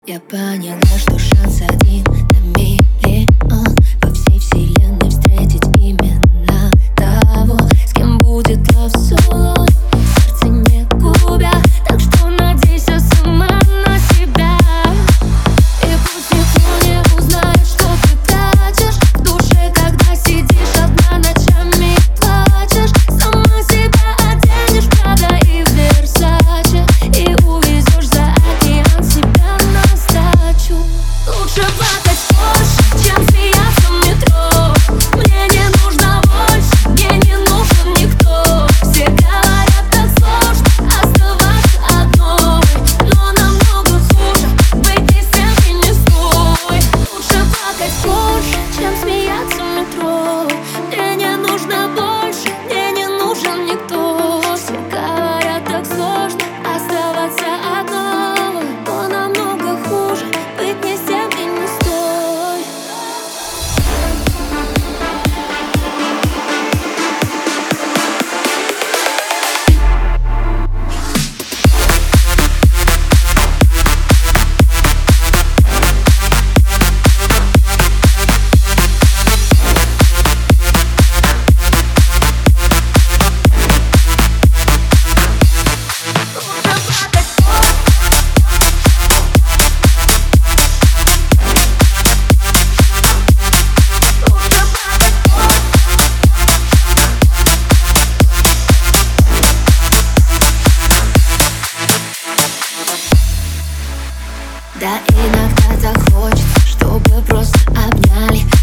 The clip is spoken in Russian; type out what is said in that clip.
Я поняла, что шанс один на миллион во всей вселенной встретить именно того, с кем будет love solo. Сердце не губя, так что надейся сама на себя. И пусть никто не узнает, что ты прячешь в душе, когда сидишь одна ночами и плачешь. Сама себя оденешь в Прада и в Версаче и увезешь за океан себя на сдачу. Лучше плакать больше, чем смеяться в метро. Мне не нужно больше, мне не нужен никто. Все говорят, так сложно оставаться одной, но намного хуже быть ни с кем и не с тобой. Лучше плакать больше, чем смеяться в метро. Мне не нужно больше, мне не нужен никто. Все говорят, так сложно оставаться одной, но намного хуже быть ни с тем и не с той. Да иногда захочется, чтобы просто обняли.